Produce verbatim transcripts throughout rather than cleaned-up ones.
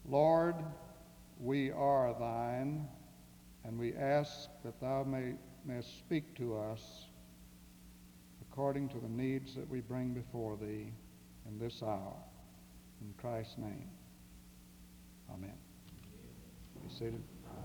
Lord, we are thine, and we ask that thou may, mayest speak to us according to the needs that we bring before thee in this hour. In Christ's name, amen. Be seated.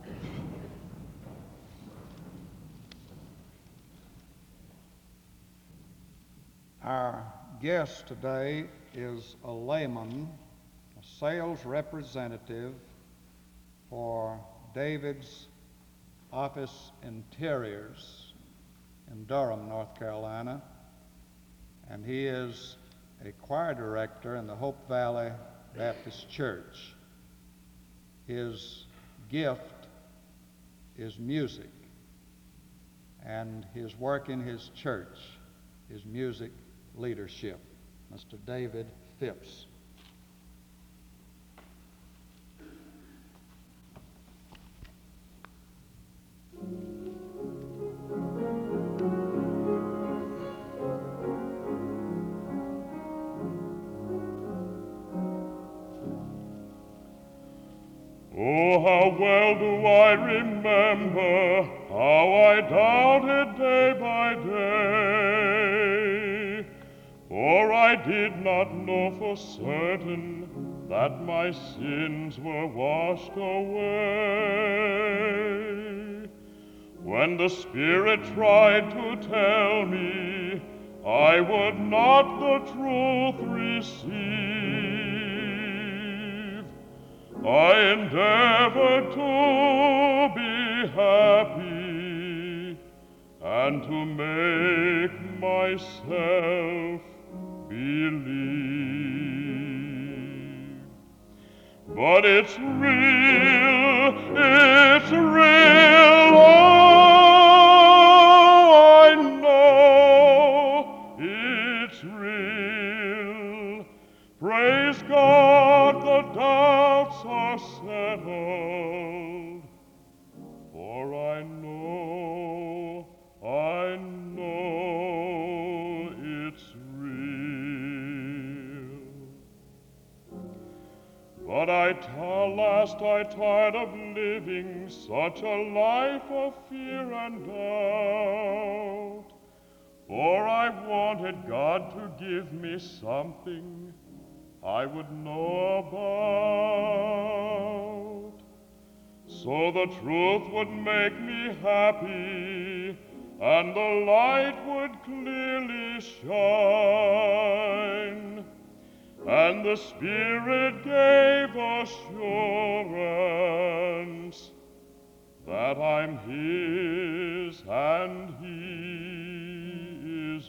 Our guest today is a layman, a sales representative for David's Office Interiors in Durham, North Carolina, and he is a choir director in the Hope Valley Baptist Church. His gift is music, and his work in his church is music leadership. Mister David Phipps. Oh, how well do I remember how I doubted day by day, for I did not know for certain that my sins were washed away. When the Spirit tried to tell me I would not the truth receive, I endeavored to be happy and to make myself believe. But it's real, it's real, oh, I know it's real. Praise God, the doubts are settled, for I know, I know it's real. But I t- last I tired of living such a life of fear and doubt, for I wanted God to give me something I would know about, so the truth would make me happy and the light would clearly shine, and the Spirit gave assurance that I'm His and He is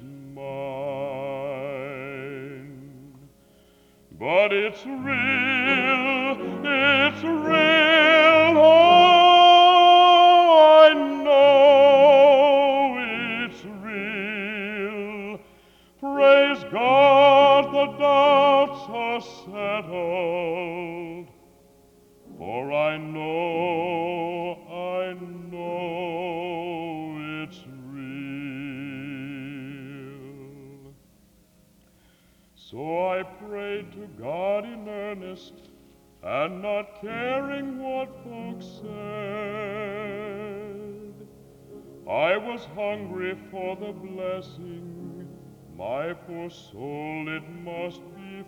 mine. But it's real, it's real, oh, I know it's real. Praise God, the doubts are settled, for I know, I know it's real. So I prayed to God in earnest, and not caring what folks said, I was hungry for the blessing, my poor soul it must be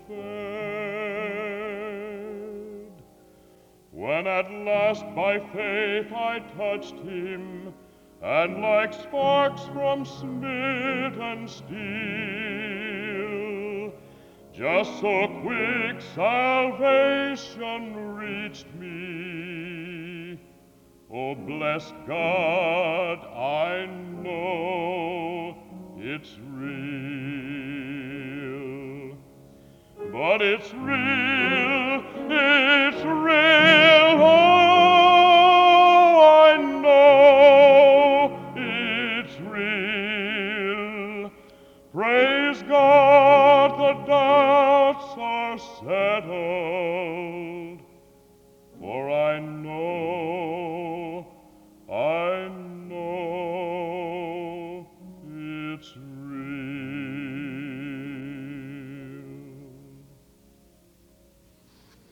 fed. When at last by faith I touched Him, and like sparks from smitten steel, just so quick salvation reached me. Oh, bless God, I know it's real. But it's real, it's real, oh, I know it's real. Praise God, the doubts are settled, for I know, I know it's real.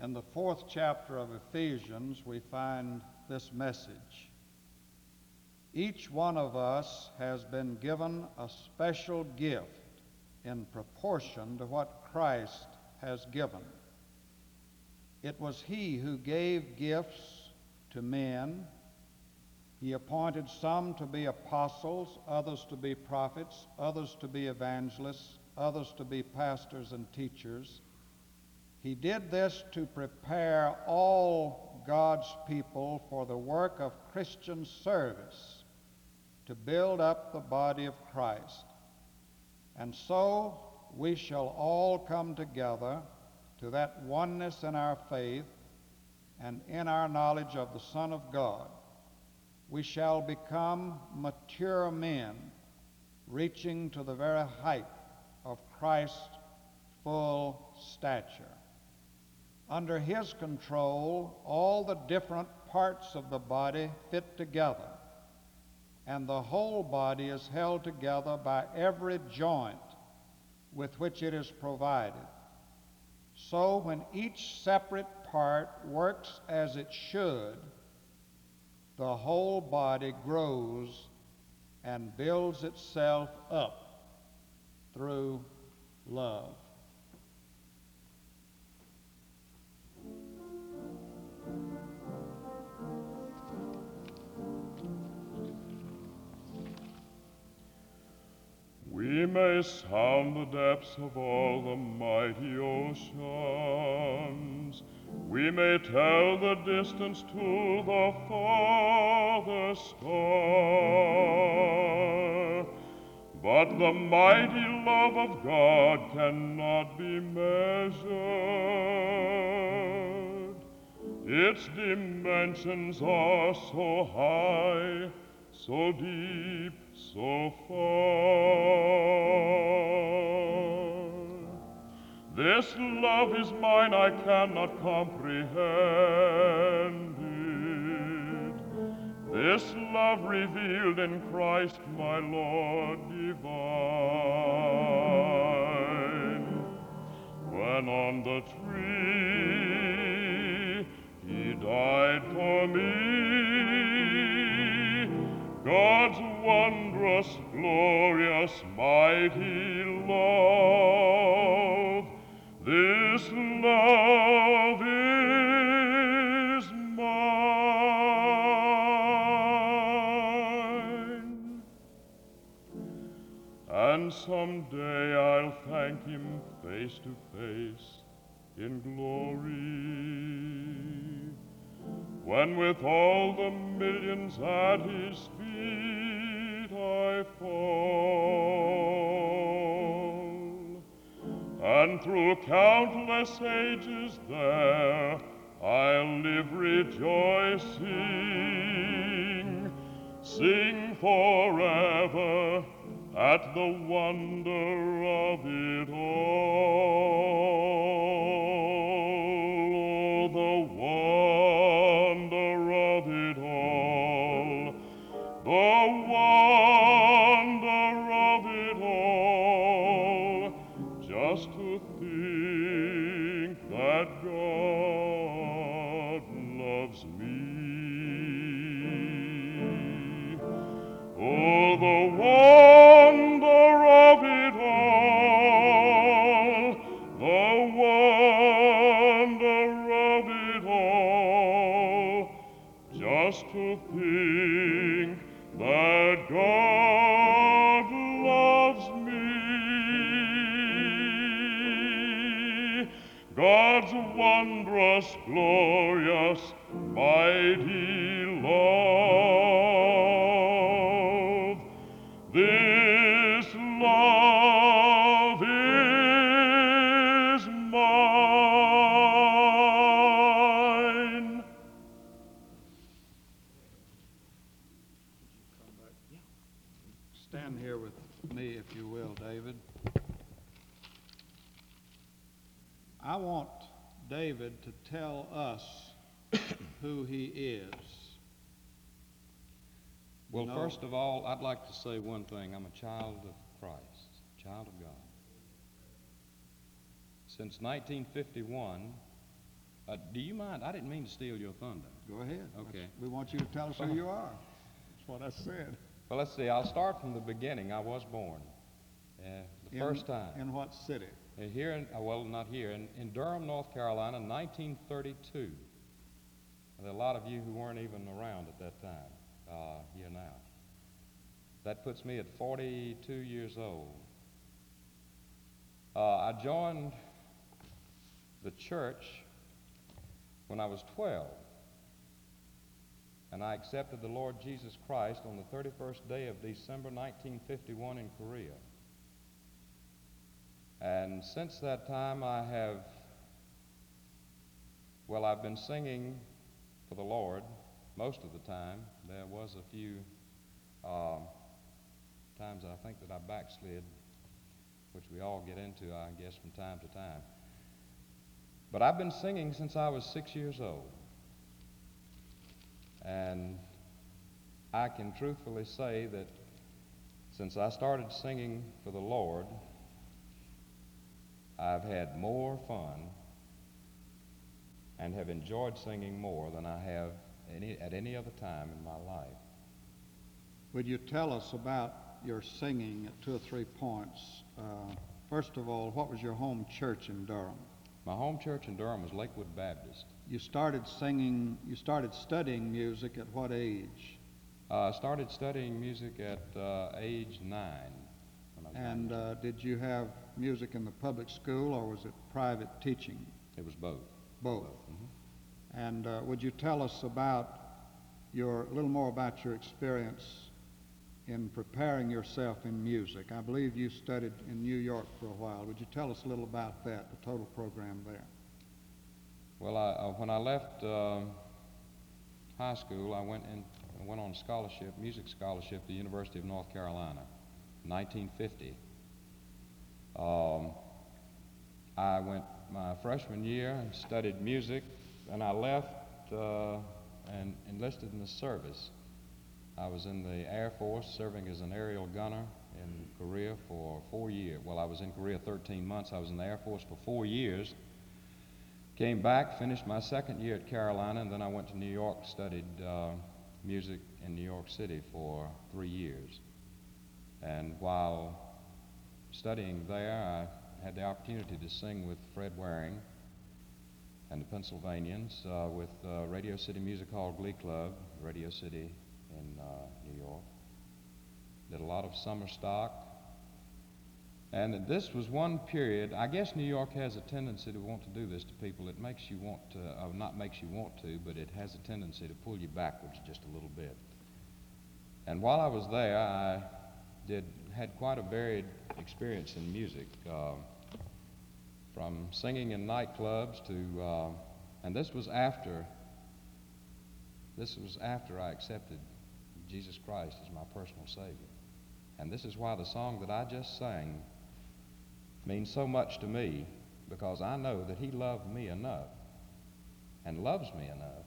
In the fourth chapter of Ephesians, we find this message. Each one of us has been given a special gift in proportion to what Christ has given. It was he who gave gifts to men. He appointed some to be apostles, others to be prophets, others to be evangelists, others to be pastors and teachers. He did this to prepare all God's people for the work of Christian service, to build up the body of Christ. And so we shall all come together to that oneness in our faith and in our knowledge of the Son of God. We shall become mature men, reaching to the very height of Christ's full stature. Under his control, all the different parts of the body fit together, and the whole body is held together by every joint with which it is provided. So when each separate part works as it should, the whole body grows and builds itself up through love. We may sound the depths of all the mighty oceans. We may tell the distance to the farthest star. But the mighty love of God cannot be measured. Its dimensions are so high, so deep, so far. This love is mine, I cannot comprehend it. This love revealed in Christ my Lord divine. When on the tree he died for me, God's wondrous, glorious, mighty love, this love is mine. And someday I'll thank him face to face in glory, when with all the millions at his feet I fall, and through countless ages there I'll live rejoicing, sing forever at the wonder of it all. Oh, the wonder of it all, the wonder of it all, just to think that God loves me. Oh, the wonder of it all, the wonder of it all, just to think that God loves me. God's wondrous, glorious, mighty love, this love is mine. Stand here with me, if you will, David. I want David to tell us who he is. Well, No. first of all, I'd like to say one thing. I'm a child of Christ, a child of God. Since nineteen fifty-one, Uh, do you mind? I didn't mean to steal your thunder. Go ahead. Okay. That's- We want you to tell us who you are. That's what I said. Well, let's see. I'll start from the beginning. I was born uh, the In- first time. In what city? Uh, here, in, uh, well, not here, in, in Durham, North Carolina, nineteen thirty-two. There are a lot of you who weren't even around at that time, uh, here now. That puts me at forty-two years old. Uh, I joined the church when I was twelve, and I accepted the Lord Jesus Christ on the thirty-first day of December nineteen fifty-one in Korea. And since that time I have, well, I've been singing for the Lord most of the time. There was a few um, times I think that I backslid, which we all get into, I guess, from time to time. But I've been singing since I was six years old. And I can truthfully say that since I started singing for the Lord, I've had more fun and have enjoyed singing more than I have any, at any other time in my life. Would you tell us about your singing at two or three points? Uh, first of all, what was your home church in Durham? My home church in Durham was Lakewood Baptist. You started singing, you started studying music at what age? Uh, I started studying music at uh, age nine. When I was And nine. uh, did you have music in the public school or was it private teaching? It was both. Both. Mhm. And uh, would you tell us about your, a little more about your experience in preparing yourself in music? I believe you studied in New York for a while. Would you tell us a little about that, the total program there? Well, I, uh, when I left uh, high school, I went in, I went on scholarship, music scholarship, at the University of North Carolina, nineteen fifty. Um, I went my freshman year and studied music, and I left uh, and enlisted in the service. I was in the Air Force serving as an aerial gunner in Korea for four years. Well, I was in Korea thirteen months. I was in the Air Force for four years. Came back, finished my second year at Carolina, and then I went to New York, studied uh, music in New York City for three years. And while studying there, I had the opportunity to sing with Fred Waring and the Pennsylvanians uh, with uh, Radio City Music Hall Glee Club, Radio City in uh, New York. Did a lot of summer stock. And this was one period, I guess New York has a tendency to want to do this to people. It makes you want to, or not makes you want to, but it has a tendency to pull you backwards just a little bit. And while I was there, I did, had quite a varied experience in music, uh, from singing in nightclubs to, uh, and this was after, this was after I accepted Jesus Christ as my personal Savior. And this is why the song that I just sang means so much to me, because I know that He loved me enough and loves me enough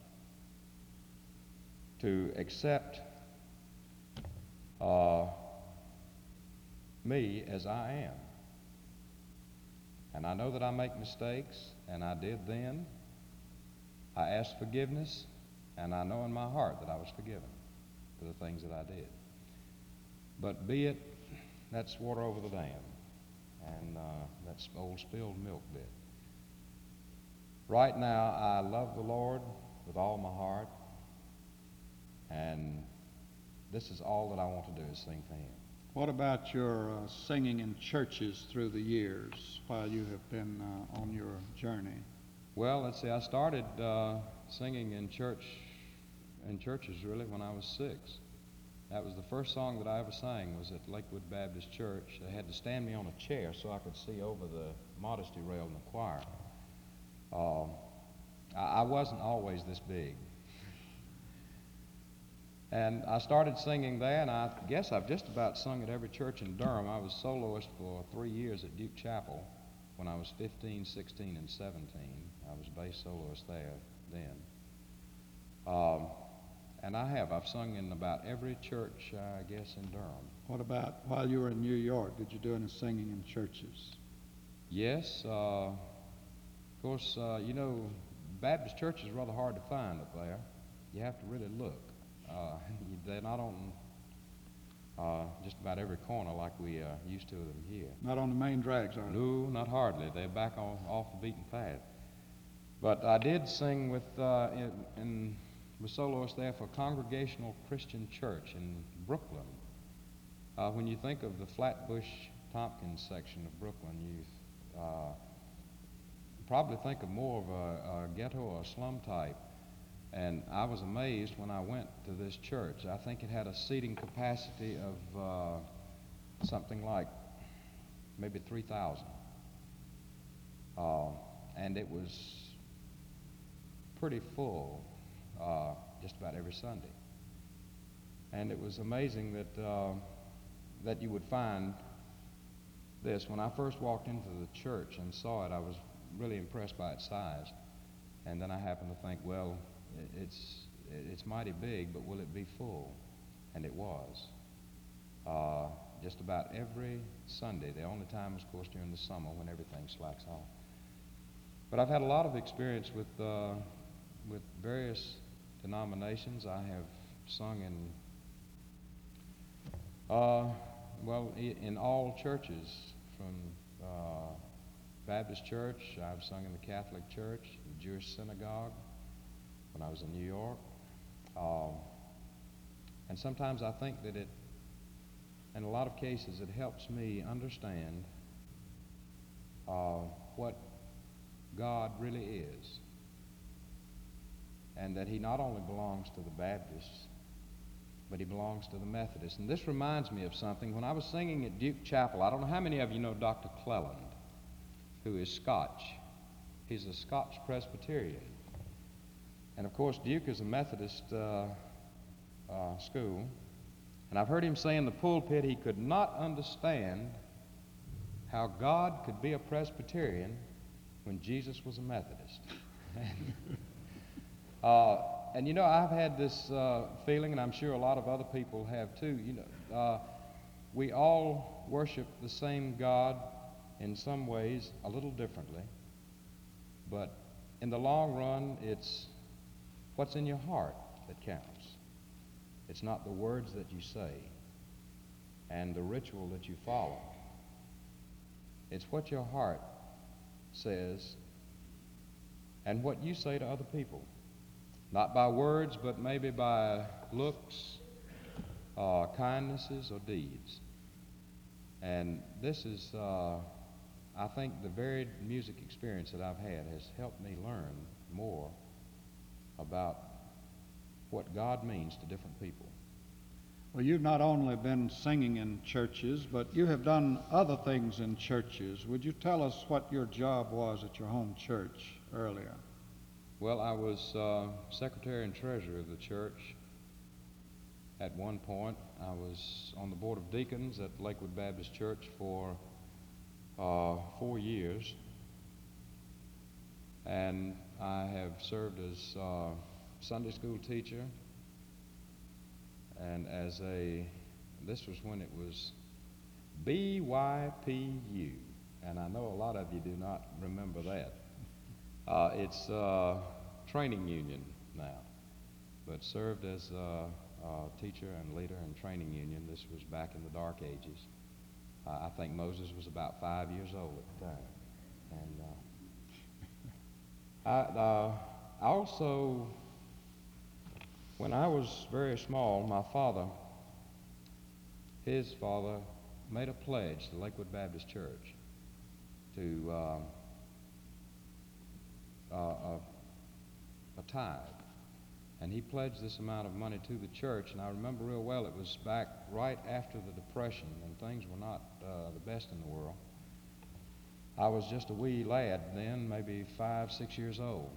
to accept uh, me as I am. And I know that I make mistakes, and I did then. I asked forgiveness, and I know in my heart that I was forgiven for the things that I did. But be it, that's water over the dam, and uh, that's old spilled milk bit. Right now, I love the Lord with all my heart, and this is all that I want to do is sing for Him. What about your uh, singing in churches through the years while you have been uh, on your journey? Well, let's see, I started uh, singing in church, in churches really when I was six. That was the first song that I ever sang, was at Lakewood Baptist Church. They had to stand me on a chair so I could see over the modesty rail in the choir. Um, I, I wasn't always this big. And I started singing there, and I guess I've just about sung at every church in Durham. I was soloist for three years at Duke Chapel when I was fifteen, sixteen, and seventeen. I was bass soloist there then. Um, and I have. I've sung in about every church, uh, I guess, in Durham. What about while you were in New York? Did you do any singing in churches? Yes. Uh, of course, uh, you know, Baptist church is rather hard to find up there. You have to really look. Uh, they're not on uh, just about every corner like we uh, used to them here. Not on the main drags, are they? No, not hardly. They're back on, off the beaten path. But I did sing with uh, in, in was soloist there for Congregational Christian Church in Brooklyn. Uh, when you think of the Flatbush Tompkins section of Brooklyn, you uh, probably think of more of a, a ghetto or a slum type. And I was amazed when I went to this church. I think it had a seating capacity of uh, something like maybe three thousand. Uh, and it was pretty full uh, just about every Sunday. And it was amazing that, uh, that you would find this. When I first walked into the church and saw it, I was really impressed by its size. And then I happened to think, well, it's, it's mighty big, but will it be full? And it was. Uh, just about every Sunday. The only time is, of course, during the summer when everything slacks off. But I've had a lot of experience with, uh, with various denominations. I have sung in, uh, well, in all churches, from uh, Baptist church. I've sung in the Catholic church, the Jewish synagogue, when I was in New York. Um, and sometimes I think that it, in a lot of cases, it helps me understand uh, what God really is. And that he not only belongs to the Baptists, but he belongs to the Methodists. And this reminds me of something. When I was singing at Duke Chapel, I don't know how many of you know Doctor Cleland, who is Scotch. He's a Scotch Presbyterian. And of course, Duke is a Methodist uh, uh, school. And I've heard him say in the pulpit he could not understand how God could be a Presbyterian when Jesus was a Methodist. uh, and you know, I've had this uh, feeling, and I'm sure a lot of other people have too. You know, uh, we all worship the same God in some ways, a little differently. But in the long run, it's what's in your heart that counts. It's not the words that you say and the ritual that you follow. It's what your heart says and what you say to other people. Not by words, but maybe by looks, uh, kindnesses, or deeds. And this is, uh, I think, the varied music experience that I've had has helped me learn more about what God means to different people. Well, you've not only been singing in churches, but you have done other things in churches. Would you tell us what your job was at your home church earlier? Well, I was uh, secretary and treasurer of the church at one point. I was on the board of deacons at Lakewood Baptist Church for uh, four years. And I have served as uh, Sunday school teacher and as a, this was when it was B Y P U, and I know a lot of you do not remember that. Uh, it's uh, training union now, but served as a, a teacher and leader in training union. This was back in the dark ages. Uh, I think Moses was about five years old at the time. And uh, I, uh, I also, when I was very small, my father, his father, made a pledge to Lakewood Baptist Church to um, uh, a, a tithe. And he pledged this amount of money to the church, and I remember real well it was back right after the Depression, and things were not uh, the best in the world. I was just a wee lad then, maybe five, six years old.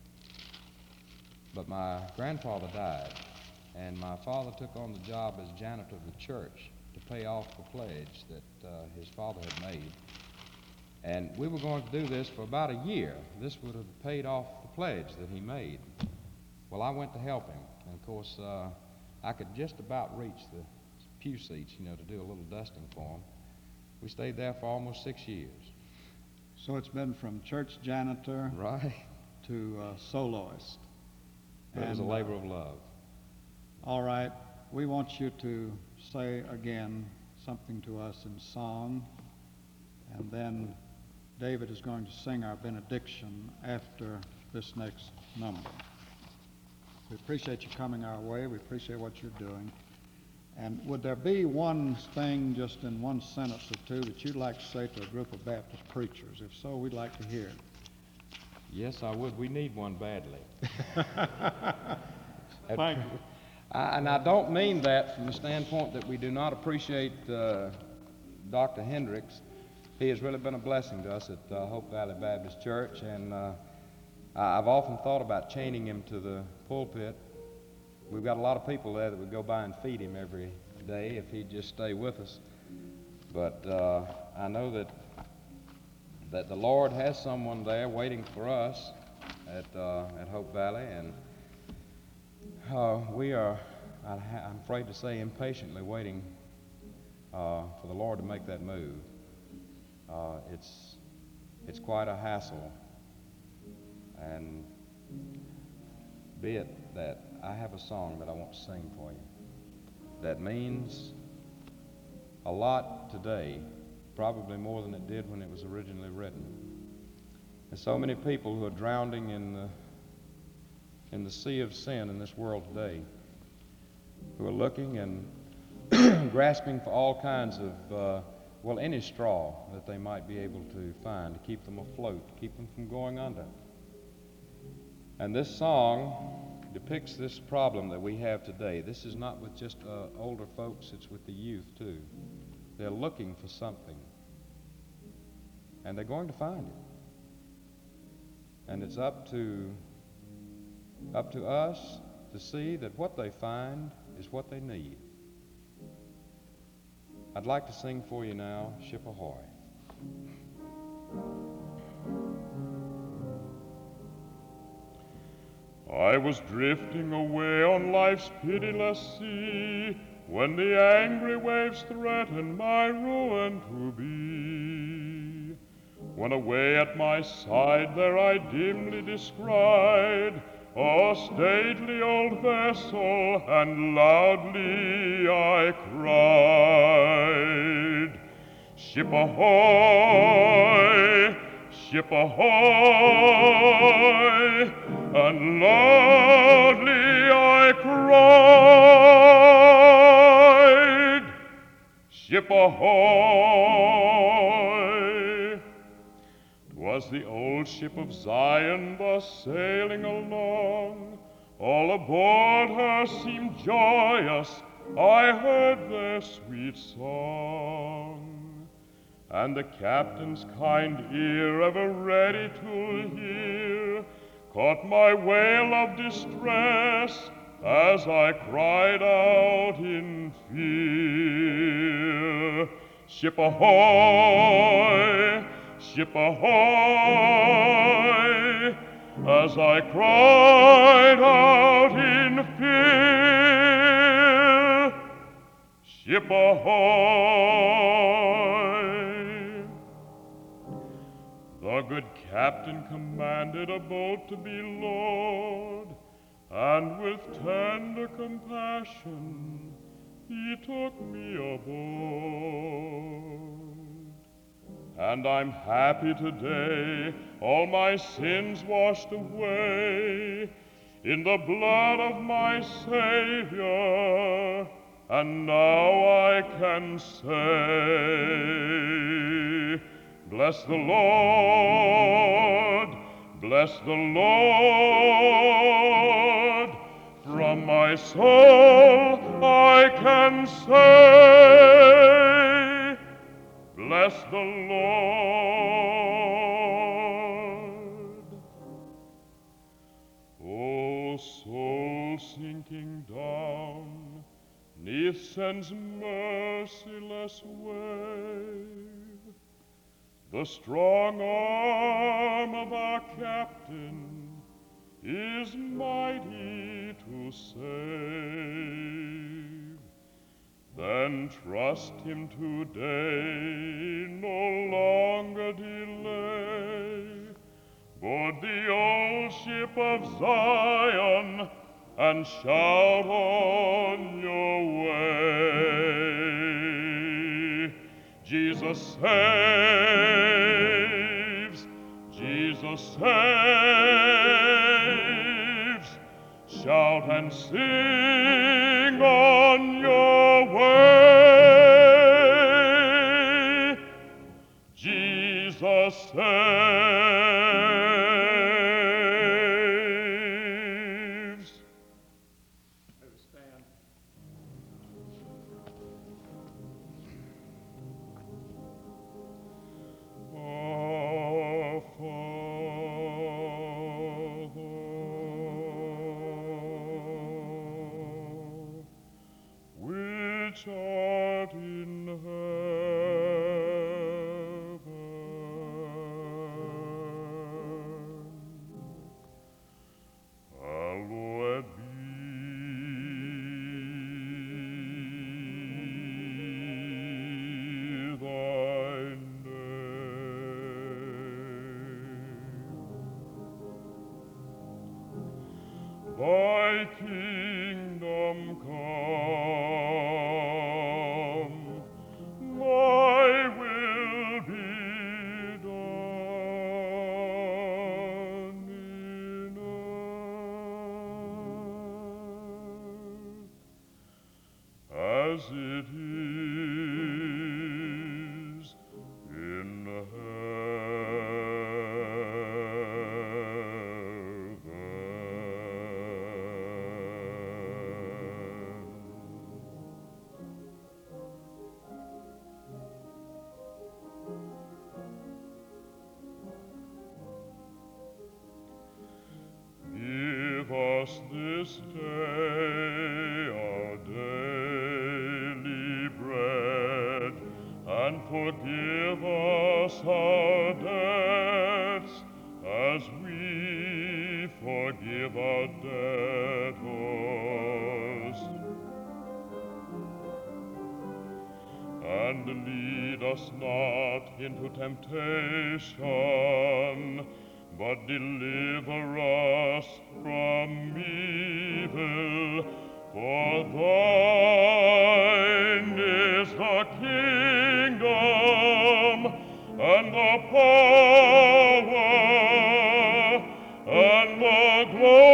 But my grandfather died, and my father took on the job as janitor of the church to pay off the pledge that uh, his father had made. And we were going to do this for about a year. This would have paid off the pledge that he made. Well, I went to help him, and of course, uh, I could just about reach the pew seats, you know, to do a little dusting for him. We stayed there for almost six years. So it's been from church janitor Right. to uh, soloist. It was a And, labor uh, of love. All right, we want you to say again something to us in song, and then David is going to sing our benediction after this next number. We appreciate you coming our way. We appreciate what you're doing. And would there be one thing, just in one sentence or two, that you'd like to say to a group of Baptist preachers? If so, we'd like to hear it. Yes, I would. We need one badly. Thank you. I, and I don't mean that from the standpoint that we do not appreciate uh, Doctor Hendricks. He has really been a blessing to us at uh, Hope Valley Baptist Church, and uh, I've often thought about chaining him to the pulpit. We've got a lot of people there that would go by and feed him every day if he'd just stay with us. But uh, I know that that the Lord has someone there waiting for us at uh, at Hope Valley, and uh, we are, I ha- I'm afraid to say, impatiently waiting uh, for the Lord to make that move. Uh, it's it's quite a hassle, and be it that I have a song that I want to sing for you that means a lot today, probably more than it did when it was originally written. There's so many people who are drowning in the in the sea of sin in this world today, who are looking and grasping for all kinds of uh, well, any straw that they might be able to find to keep them afloat, to keep them from going under. And this song depicts this problem that we have today. This is not with just uh, older folks, it's with the youth too. They're looking for something, and they're going to find it. And it's up to up to us to see that what they find is what they need. I'd like to sing for you now, Ship Ahoy. I was drifting away on life's pitiless sea when the angry waves threatened my ruin to be. When away at my side there I dimly descried a stately old vessel, and loudly I cried, "Ship ahoy! Ship ahoy!" And loudly I cried, "Ship ahoy!" 'Twas the old ship of Zion thus sailing along. All aboard her seemed joyous, I heard their sweet song. And the captain's kind ear, ever ready to hear, caught my wail of distress as I cried out in fear, "Ship ahoy! Ship ahoy!" As I cried out in fear, "Ship ahoy!" The good captain commanded a boat to be lowered, and with tender compassion he took me aboard. And I'm happy today, all my sins washed away in the blood of my Savior, and now I can say, bless the Lord, bless the Lord. From my soul I can say, bless the Lord. O soul sinking down 'neath sin's merciless wave, the strong arm of our captain is mighty to save. Then trust him today, no longer delay. Board the old fellowship of Zion, and shout on your way. Jesus saves, Jesus saves. Shout and sing on your way. Jesus saves. Let us stand. Our Father, which art in heaven, hallowed be thy name. Thy kingdom come, thy will be done in earth as it is in Give us this day our daily bread, and forgive us our debts, as we forgive our debtors. And lead us not into temptation, but deliver us from evil. For thine is the kingdom, and the power, and the glory,